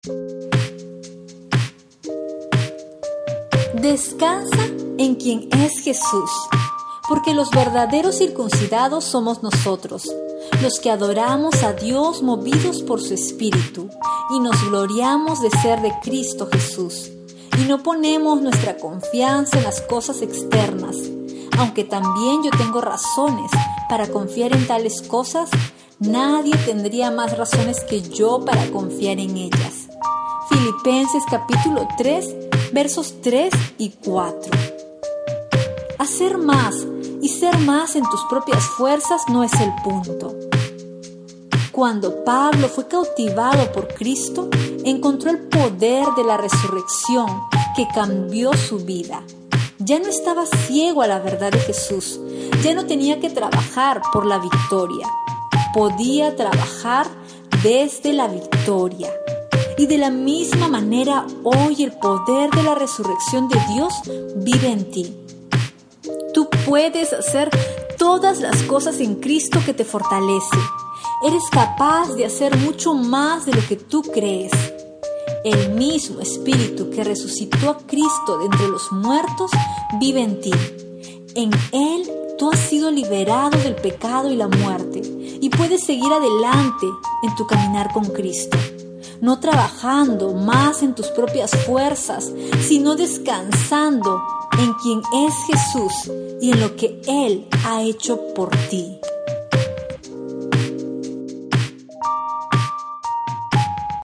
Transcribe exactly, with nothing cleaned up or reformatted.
Descansa en quien es Jesús, porque los verdaderos circuncidados somos nosotros, los que adoramos a Dios movidos por su Espíritu y nos gloriamos de ser de Cristo Jesús, y no ponemos nuestra confianza en las cosas externas. Aunque también yo tengo razones para confiar en tales cosas, nadie tendría más razones que yo para confiar en ellas. Filipenses capítulo tres, versos tres y cuatro. Hacer más y ser más en tus propias fuerzas no es el punto. Cuando Pablo fue cautivado por Cristo, encontró el poder de la resurrección que cambió su vida. Ya no estaba ciego a la verdad de Jesús, ya no tenía que trabajar por la victoria, podía trabajar desde la victoria. Y de la misma manera, hoy el poder de la resurrección de Dios vive en ti. Tú puedes hacer todas las cosas en Cristo que te fortalece. Eres capaz de hacer mucho más de lo que tú crees. El mismo Espíritu que resucitó a Cristo de entre los muertos vive en ti. En Él tú has sido liberado del pecado y la muerte y puedes seguir adelante en tu caminar con Cristo. No trabajando más en tus propias fuerzas, sino descansando en quien es Jesús y en lo que Él ha hecho por ti.